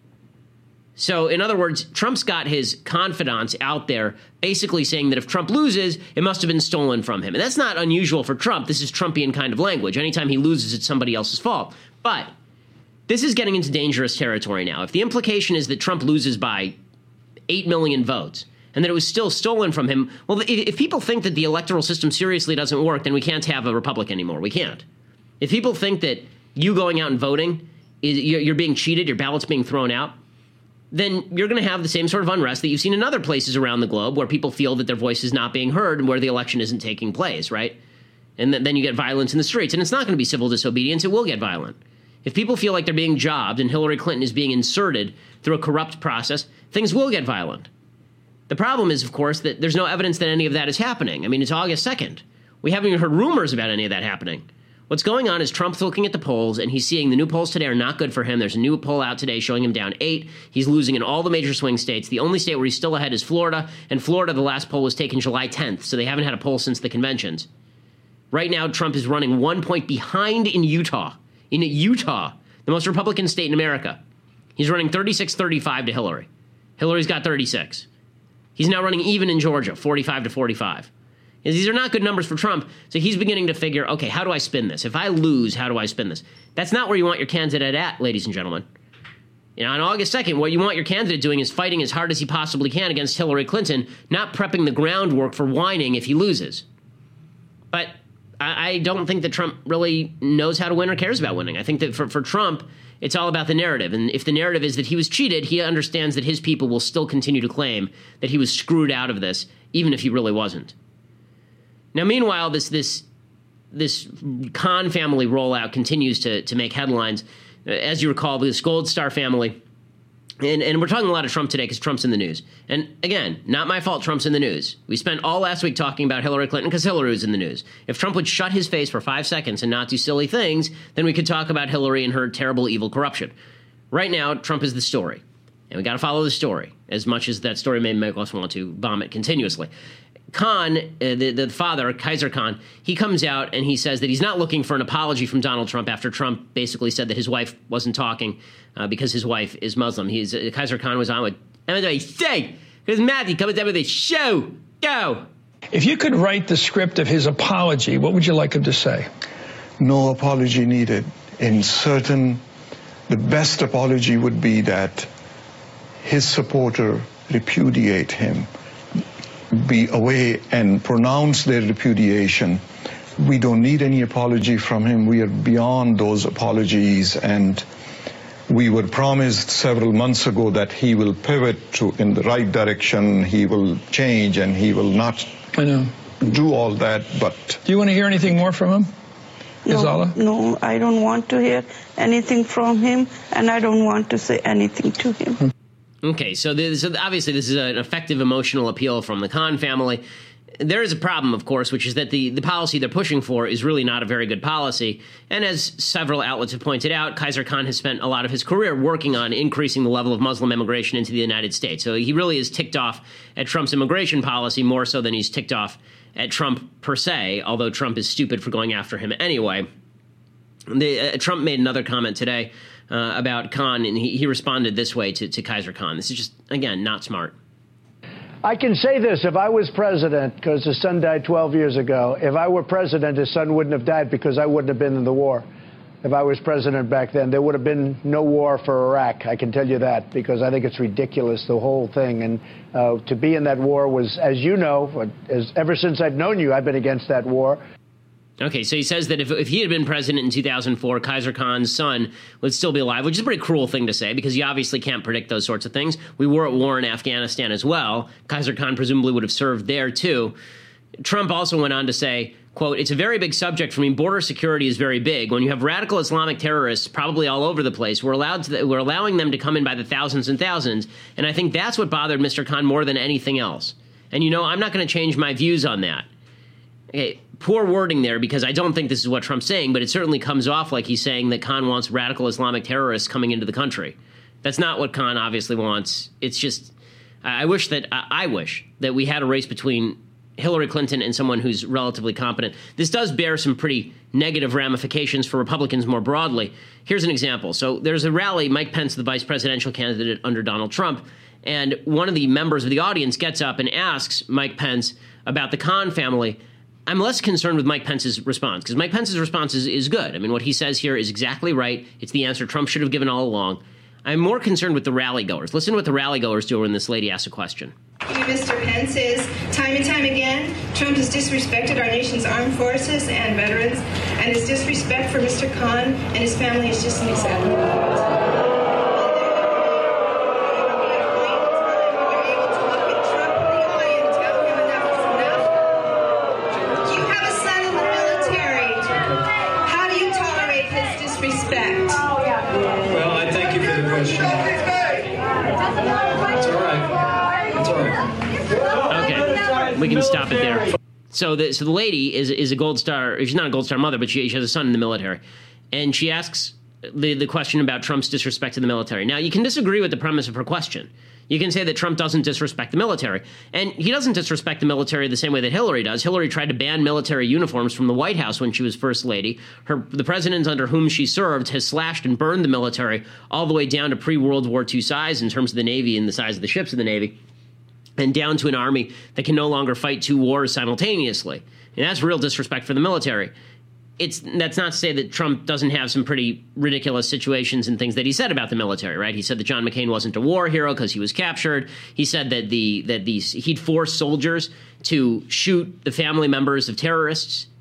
So, in other words, Trump's got his confidants out there basically saying that if Trump loses, it must have been stolen from him. And that's not unusual for Trump. This is Trumpian kind of language. Anytime he loses, it's somebody else's fault. But this is getting into dangerous territory now. If the implication is that Trump loses by 8 million votes and that it was still stolen from him, well, if people think that the electoral system seriously doesn't work, then we can't have a republic anymore. We can't. If people think that you going out and voting, you're being cheated, your ballot's being thrown out, then you're going to have the same sort of unrest that you've seen in other places around the globe where people feel that their voice is not being heard and where the election isn't taking place, right? And then you get violence in the streets. And it's not going to be civil disobedience. It will get violent. If people feel like they're being jobbed and Hillary Clinton is being inserted through a corrupt process, things will get violent. The problem is, of course, that there's no evidence that any of that is happening. I mean, it's August 2nd. We haven't even heard rumors about any of that happening. What's going on is Trump's looking at the polls, and he's seeing the new polls today are not good for him. There's a new poll out today showing him down 8. He's losing in all the major swing states. The only state where he's still ahead is Florida, and Florida, the last poll was taken July 10th, so they haven't had a poll since the conventions. Right now, Trump is running 1 point behind in Utah. In Utah, the most Republican state in America. He's running 36-35 to Hillary. Hillary's got 36. He's now running even in Georgia, 45-45. These are not good numbers for Trump, so he's beginning to figure, okay, how do I spin this? If I lose, how do I spin this? That's not where you want your candidate at, ladies and gentlemen. You know, on August 2nd, what you want your candidate doing is fighting as hard as he possibly can against Hillary Clinton, not prepping the groundwork for whining if he loses. But I don't think that Trump really knows how to win or cares about winning. I think that for Trump, it's all about the narrative. And if the narrative is that he was cheated, he understands that his people will still continue to claim that he was screwed out of this, even if he really wasn't. Now, meanwhile, this Khan family rollout continues to make headlines. As you recall, this Gold Star family, and we're talking a lot of Trump today because Trump's in the news. And again, not my fault Trump's in the news. We spent all last week talking about Hillary Clinton because Hillary was in the news. If Trump would shut his face for 5 seconds and not do silly things, then we could talk about Hillary and her terrible, evil corruption. Right now, Trump is the story. And we got to follow the story, as much as that story may make us want to bomb it continuously. Khan, the father, Khizr Khan, he comes out and he says that he's not looking for an apology from Donald Trump after Trump basically said that his wife wasn't talking because his wife is Muslim. Khizr Khan was on with, say, because Matthew coming down with a show. Go. If you could write the script of his apology, what would you like him to say? No apology needed. The best apology would be that his supporter repudiate him, be away and pronounce their repudiation. We don't need any apology from him. We are beyond those apologies, and we were promised several months ago that he will pivot in the right direction, he will change, and he will not do all that. But do you want to hear anything more from him? No, I don't want to hear anything from him, and I don't want to say anything to him. Okay, so obviously this is an effective emotional appeal from the Khan family. There is a problem, of course, which is that the policy they're pushing for is really not a very good policy. And as several outlets have pointed out, Khizr Khan has spent a lot of his career working on increasing the level of Muslim immigration into the United States. So he really is ticked off at Trump's immigration policy more so than he's ticked off at Trump per se, although Trump is stupid for going after him anyway. Trump made another comment today about Khan, and he responded this way to Khizr Khan. This is just, again, not smart. I can say this, if I was president, because his son died 12 years ago, if I were president, his son wouldn't have died because I wouldn't have been in the war. If I was president back then, there would have been no war for Iraq. I can tell you that, because I think it's ridiculous, the whole thing. And to be in that war was, as you know, ever since I've known you, I've been against that war. Okay, so he says that if he had been president in 2004, Khizr Khan's son would still be alive, which is a pretty cruel thing to say because you obviously can't predict those sorts of things. We were at war in Afghanistan as well. Khizr Khan presumably would have served there too. Trump also went on to say, quote, "It's a very big subject for me. Border security is very big. When you have radical Islamic terrorists probably all over the place, we're allowing them to come in by the thousands and thousands. And I think that's what bothered Mr. Khan more than anything else. And, I'm not going to change my views on that." Okay, poor wording there because I don't think this is what Trump's saying, but it certainly comes off like he's saying that Khan wants radical Islamic terrorists coming into the country. That's not what Khan obviously wants. It's just, I wish that we had a race between Hillary Clinton and someone who's relatively competent. This does bear some pretty negative ramifications for Republicans more broadly. Here's an example. So there's a rally, Mike Pence, the vice presidential candidate under Donald Trump, and one of the members of the audience gets up and asks Mike Pence about the Khan family. I'm less concerned with Mike Pence's response because Mike Pence's response is good. I mean, what he says here is exactly right. It's the answer Trump should have given all along. I'm more concerned with the rally goers. Listen to what the rally goers do when this lady asks a question. Mr. Pence is, time and time again, Trump has disrespected our nation's armed forces and veterans, and his disrespect for Mr. Khan and his family is just unacceptable. We can stop it there. So the lady is a Gold Star. She's not a Gold Star mother, but she has a son in the military. And she asks the question about Trump's disrespect to the military. Now, you can disagree with the premise of her question. You can say that Trump doesn't disrespect the military. And he doesn't disrespect the military the same way that Hillary does. Hillary tried to ban military uniforms from the White House when she was first lady. The president under whom she served has slashed and burned the military all the way down to pre-World War II size in terms of the Navy and the size of the ships of the Navy, and down to an army that can no longer fight two wars simultaneously. And that's real disrespect for the military. That's not to say that Trump doesn't have some pretty ridiculous situations and things that he said about the military, right? He said that John McCain wasn't a war hero because he was captured. He said that he'd force soldiers to shoot the family members of terrorists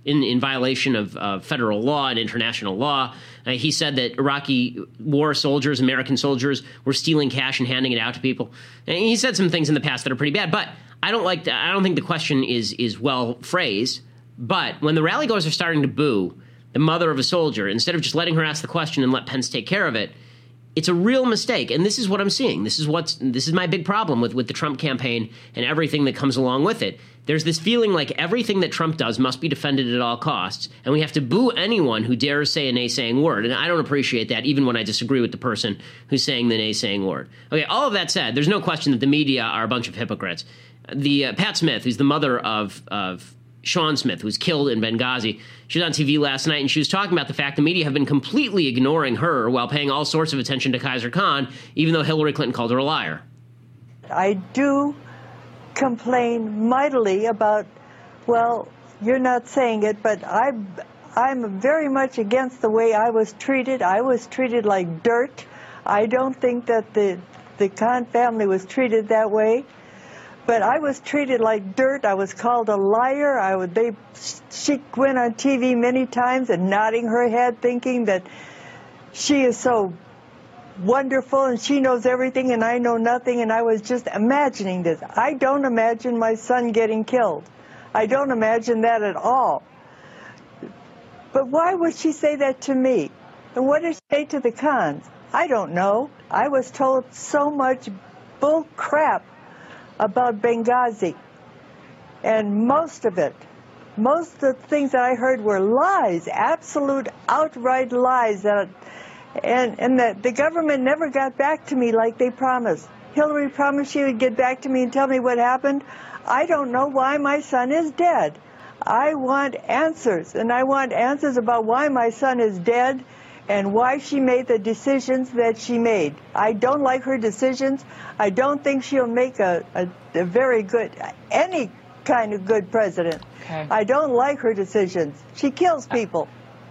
in violation of federal law and international law. He said that Iraqi war soldiers, American soldiers, were stealing cash and handing it out to people. And he said some things in the past that are pretty bad. But I don't think the question is well phrased. But when the rallygoers are starting to boo the mother of a soldier, instead of just letting her ask the question and let Pence take care of it, it's a real mistake. And this is what I'm seeing. This is my big problem with the Trump campaign and everything that comes along with it. There's this feeling like everything that Trump does must be defended at all costs, and we have to boo anyone who dares say a naysaying word. And I don't appreciate that, even when I disagree with the person who's saying the naysaying word. Okay, all of that said, there's no question that the media are a bunch of hypocrites. The Pat Smith, who's the mother of Sean Smith, who was killed in Benghazi, she was on TV last night, and she was talking about the fact the media have been completely ignoring her while paying all sorts of attention to Kaiser Khan, even though Hillary Clinton called her a liar. I do complain mightily about, well, you're not saying it, but I'm very much against the way I was treated. I was treated like dirt. I don't think that the Khan family was treated that way. But I was treated like dirt. I was called a liar. She went on TV many times and nodding her head, thinking that she is so wonderful and she knows everything and I know nothing. And I was just imagining this. I don't imagine my son getting killed. I don't imagine that at all. But why would she say that to me? And what did she say to the Khans? I don't know. I was told so much bull crap about Benghazi, and most of the things that I heard were lies, absolute outright lies, and the government never got back to me like they promised. Hillary promised she would get back to me and tell me what happened. I don't know why my son is dead. I want answers, and I want answers about why my son is dead and why she made the decisions that she made. I don't like her decisions. I don't think she'll make a very good, any kind of good president. Okay. I don't like her decisions. She kills people.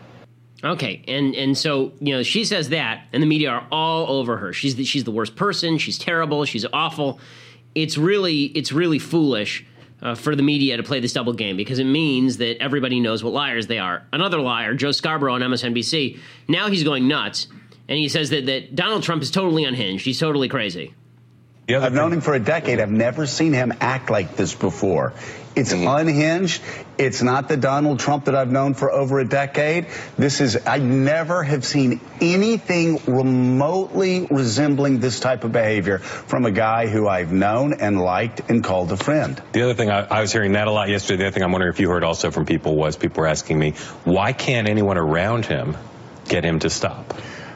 Okay, and so, she says that, and the media are all over her. She's the worst person. She's terrible. She's awful. It's really foolish for the media to play this double game, because it means that everybody knows what liars they are. Another liar, Joe Scarborough on MSNBC, now he's going nuts, and he says that Donald Trump is totally unhinged. He's totally crazy. I've known him for a decade. I've never seen him act like this before. It's unhinged. It's not the Donald Trump that I've known for over a decade. I never have seen anything remotely resembling this type of behavior from a guy who I've known and liked and called a friend. The other thing, I was hearing that a lot yesterday. The other thing I'm wondering if you heard also from people was people were asking me, why can't anyone around him get him to stop?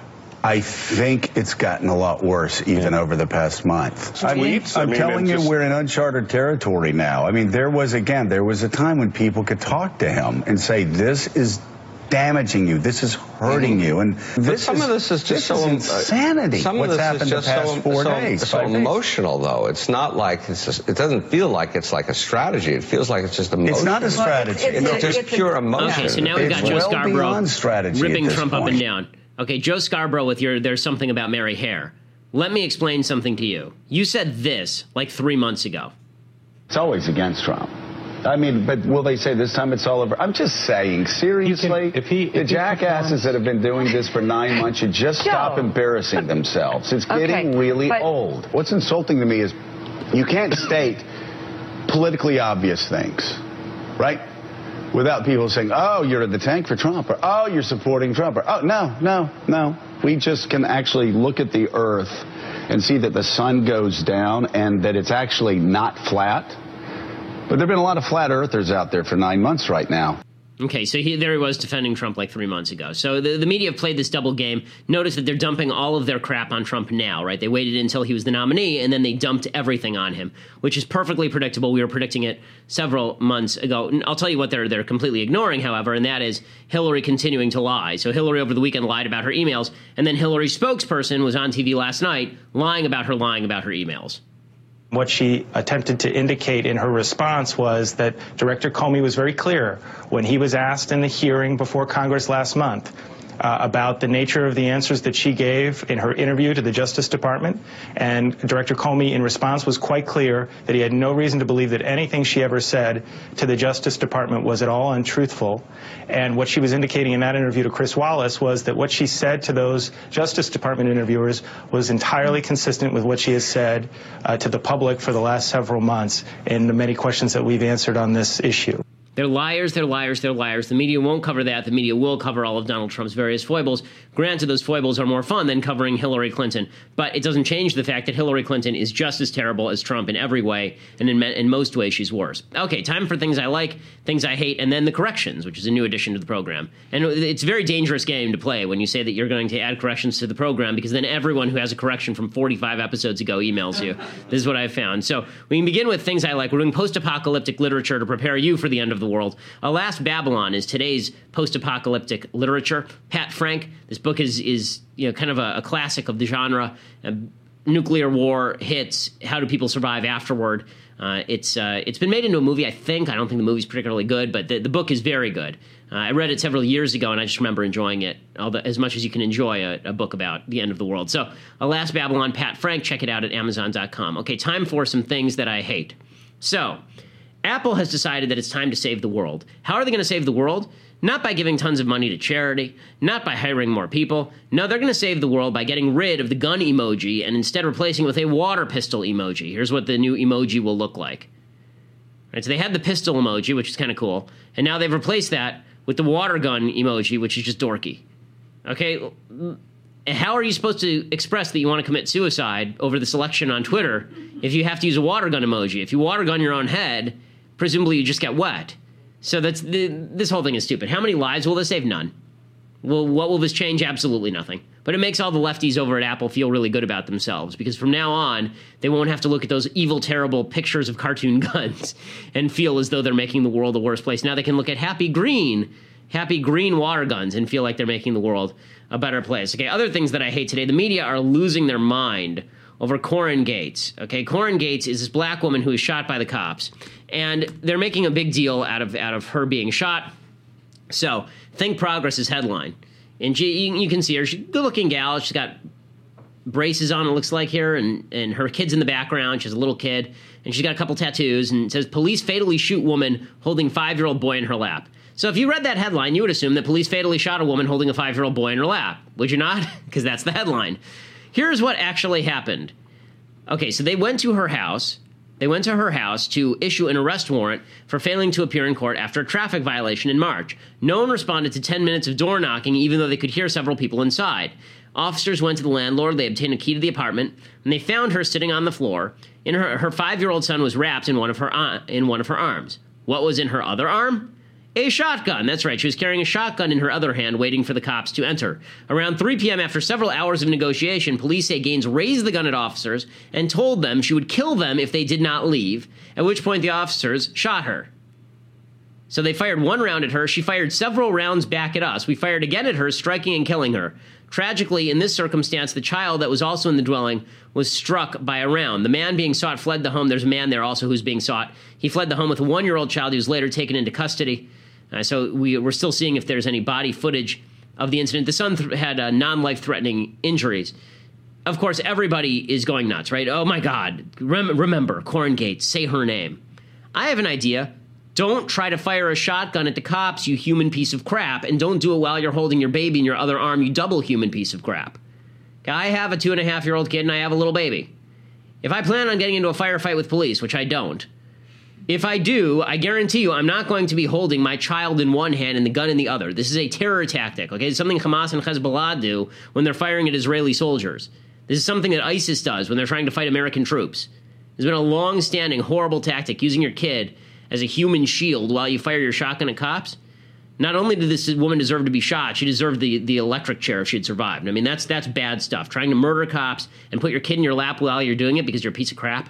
I think it's gotten a lot worse even over the past month. I'm telling you, we're in uncharted territory now. I mean, there was a time when people could talk to him and say, this is damaging you, this is hurting you, and some of this is just so insanity. What's happened the past 4 days? So emotional, though. It's not like it doesn't feel like it's like a strategy. It feels like it's just emotional. It's not a strategy. It's just pure emotion. Okay, so now we've got Joe Scarborough ripping Trump up and down. Okay, Joe Scarborough with there's something about Mary Hare. Let me explain something to you. You said this like 3 months ago. It's always against Trump. I mean, but will they say this time it's all over? I'm just saying, seriously, the jackasses that have been doing this for 9 months should just stop embarrassing themselves. It's getting really old. What's insulting to me is you can't state politically obvious things, right? Without people saying, oh, you're in the tank for Trump, or oh, you're supporting Trump, or oh, no. We just can actually look at the earth and see that the sun goes down and that it's actually not flat. But there have been a lot of flat earthers out there for 9 months right now. Okay, so there he was defending Trump like 3 months ago. So the media have played this double game. Notice that they're dumping all of their crap on Trump now, right? They waited until he was the nominee, and then they dumped everything on him, which is perfectly predictable. We were predicting it several months ago. And I'll tell you what they're completely ignoring, however, and that is Hillary continuing to lie. So Hillary over the weekend lied about her emails, and then Hillary's spokesperson was on TV last night lying about her emails. What she attempted to indicate in her response was that Director Comey was very clear when he was asked in the hearing before Congress last month about the nature of the answers that she gave in her interview to the Justice Department. And Director Comey, in response, was quite clear that he had no reason to believe that anything she ever said to the Justice Department was at all untruthful. And what she was indicating in that interview to Chris Wallace was that what she said to those Justice Department interviewers was entirely consistent with what she has said to the public for the last several months in the many questions that we've answered on this issue. They're liars, they're liars, they're liars. The media won't cover that. The media will cover all of Donald Trump's various foibles. Granted, those foibles are more fun than covering Hillary Clinton, but it doesn't change the fact that Hillary Clinton is just as terrible as Trump in every way, and in most ways she's worse. Okay, time for things I like, things I hate, and then the corrections, which is a new addition to the program. And it's a very dangerous game to play when you say that you're going to add corrections to the program, because then everyone who has a correction from 45 episodes ago emails you. This is what I've found. So we can begin with things I like. We're doing post-apocalyptic literature to prepare you for the end of the world. Alas, Babylon is today's post-apocalyptic literature. Pat Frank, this book is kind of a classic of the genre. Nuclear war hits. How do people survive afterward? It's been made into a movie, I think. I don't think the movie's particularly good, but the book is very good. I read it several years ago, and I just remember enjoying it as much as you can enjoy a book about the end of the world. So, Alas, Babylon, Pat Frank. Check it out at Amazon.com. Okay, time for some things that I hate. So, Apple has decided that it's time to save the world. How are they going to save the world? Not by giving tons of money to charity, not by hiring more people. No, they're going to save the world by getting rid of the gun emoji and instead replacing it with a water pistol emoji. Here's what the new emoji will look like. Right, so they had the pistol emoji, which is kind of cool, and now they've replaced that with the water gun emoji, which is just dorky. Okay, how are you supposed to express that you want to commit suicide over this election on Twitter if you have to use a water gun emoji? If you water gun your own head, presumably you just get wet. So this whole thing is stupid. How many lives will this save? None. Well, what will this change? Absolutely nothing. But it makes all the lefties over at Apple feel really good about themselves, because from now on, they won't have to look at those evil, terrible pictures of cartoon guns and feel as though they're making the world a worse place. Now they can look at happy green water guns and feel like they're making the world a better place. Okay, other things that I hate today. The media are losing their mind over Corin Gates. Okay, Corin Gates is this black woman who was shot by the cops, and they're making a big deal out of her being shot. So, Think Progress's headline. And you can see her. She's a good-looking gal. She's got braces on, it looks like here, and her kid's in the background. She has a little kid, and she's got a couple tattoos, and it says, "Police fatally shoot woman holding 5-year-old boy in her lap." So if you read that headline, you would assume that police fatally shot a woman holding a 5-year-old boy in her lap. Would you not? Because that's the headline. Here's what actually happened. Okay, so they went to her house. They went to her house to issue an arrest warrant for failing to appear in court after a traffic violation in March. No one responded to 10 minutes of door knocking, even though they could hear several people inside. Officers went to the landlord. They obtained a key to the apartment, and they found her sitting on the floor. Her 5-year-old son was wrapped in one of her arms. What was in her other arm? A shotgun. That's right. She was carrying a shotgun in her other hand, waiting for the cops to enter. Around 3 p.m., after several hours of negotiation, police say Gaines raised the gun at officers and told them she would kill them if they did not leave, at which point the officers shot her. So they fired one round at her. She fired several rounds back at us. We fired again at her, striking and killing her. Tragically, in this circumstance, the child that was also in the dwelling was struck by a round. The man being sought fled the home. There's a man there also who's being sought. He fled the home with a 1-year-old child who was later taken into custody. So we're still seeing if there's any body footage of the incident. The son had non-life-threatening injuries. Of course, everybody is going nuts, right? Oh, my God. Remember, Corin Gates, say her name. I have an idea. Don't try to fire a shotgun at the cops, you human piece of crap, and don't do it while you're holding your baby in your other arm, you double human piece of crap. I have a 2.5-year-old kid, and I have a little baby. If I plan on getting into a firefight with police, which I don't, if I do, I guarantee you I'm not going to be holding my child in one hand and the gun in the other. This is a terror tactic, okay? It's something Hamas and Hezbollah do when they're firing at Israeli soldiers. This is something that ISIS does when they're trying to fight American troops. There's been a long-standing, horrible tactic, using your kid as a human shield while you fire your shotgun at cops. Not only did this woman deserve to be shot, she deserved the electric chair if she had survived. I mean, that's bad stuff. Trying to murder cops and put your kid in your lap while you're doing it because you're a piece of crap.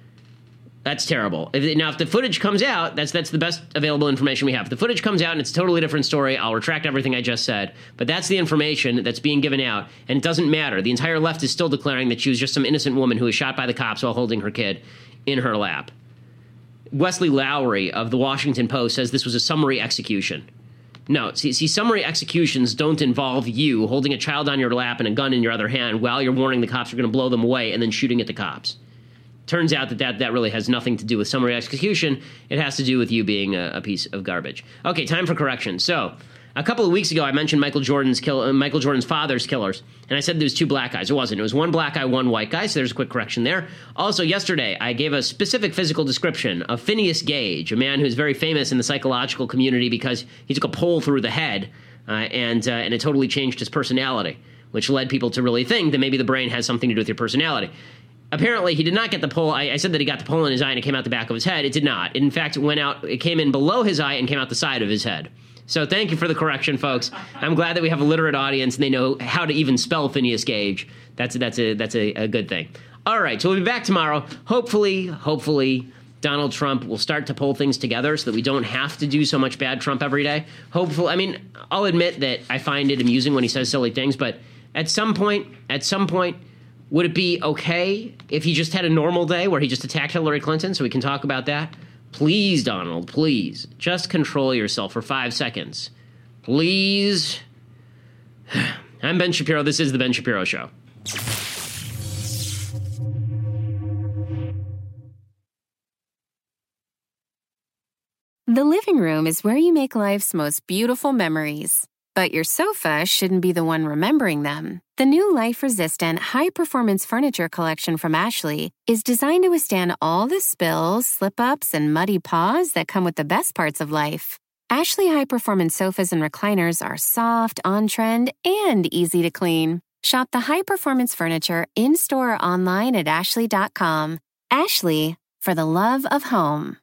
That's terrible. If the footage comes out, that's the best available information we have. If the footage comes out and it's a totally different story, I'll retract everything I just said. But that's the information that's being given out, and it doesn't matter. The entire left is still declaring that she was just some innocent woman who was shot by the cops while holding her kid in her lap. Wesley Lowery of the Washington Post says this was a summary execution. No, see, summary executions don't involve you holding a child on your lap and a gun in your other hand while you're warning the cops are going to blow them away and then shooting at the cops. Turns out that really has nothing to do with summary execution. It has to do with you being a piece of garbage. Okay, time for correction. So, a couple of weeks ago, I mentioned Michael Jordan's father's killers, and I said there was 2 black guys. It wasn't. It was 1 black guy, 1 white guy, so there's a quick correction there. Also, yesterday, I gave a specific physical description of Phineas Gage, a man who's very famous in the psychological community because he took a pole through the head, and it totally changed his personality, which led people to really think that maybe the brain has something to do with your personality. Apparently, he did not get the pole. I said that he got the pole in his eye and it came out the back of his head. It did not. It, in fact, it came in below his eye and came out the side of his head. So thank you for the correction, folks. I'm glad that we have a literate audience and they know how to even spell Phineas Gage. That's a good thing. All right, so we'll be back tomorrow. Hopefully, Donald Trump will start to pull things together so that we don't have to do so much bad Trump every day. Hopefully, I mean, I'll admit that I find it amusing when he says silly things, but at some point, would it be okay if he just had a normal day where he just attacked Hillary Clinton so we can talk about that? Please, Donald, please, just control yourself for 5 seconds. Please. I'm Ben Shapiro. This is The Ben Shapiro Show. The living room is where you make life's most beautiful memories. But your sofa shouldn't be the one remembering them. The new life-resistant, high-performance furniture collection from Ashley is designed to withstand all the spills, slip-ups, and muddy paws that come with the best parts of life. Ashley high-performance sofas and recliners are soft, on-trend, and easy to clean. Shop the high-performance furniture in-store or online at ashley.com. Ashley, for the love of home.